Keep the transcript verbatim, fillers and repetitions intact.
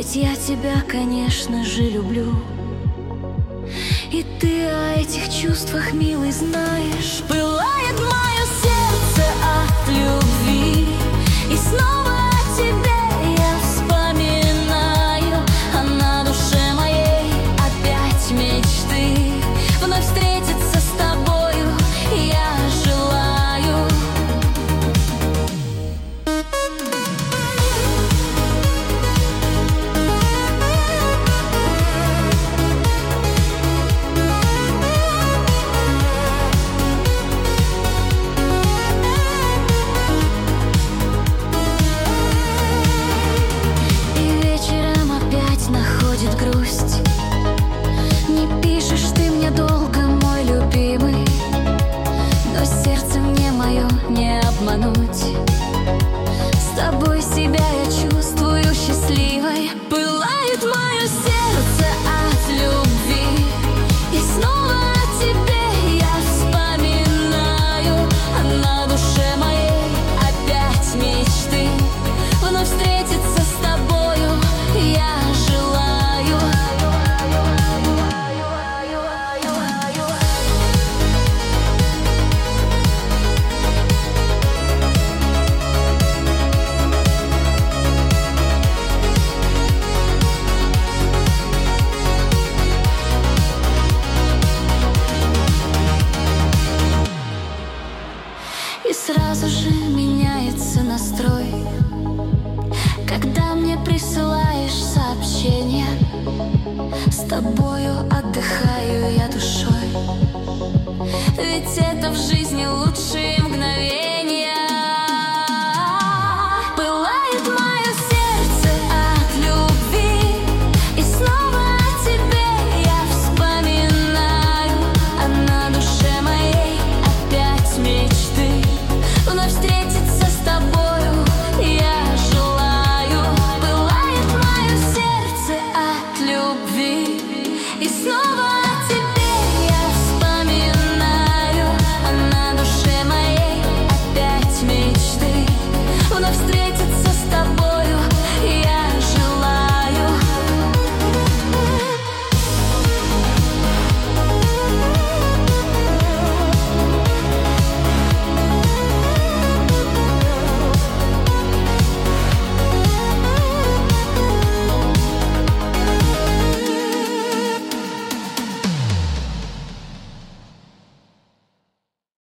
Ведь я тебя, конечно же, люблю. И ты о этих чувствах, милый, знаешь. Пылает мое сердце от любви, и снова о тебе я вспоминаю. А на душе моей опять мечты вновь встретиться с тобою я желаю. Находит грусть. Не пишешь ты мне долго, мой любимый, но сердце мне мое не обмануть. С тобой себя я чувствую счастливой. Пылает мое сердце от любви, и снова о тебе я вспоминаю. А на душе моей опять мечты вновь встретиться с тобою я желаю. И сразу же меняется настрой, когда мне присылаешь сообщение. С тобою отдыхаю я душой, ведь это в жизни лучшие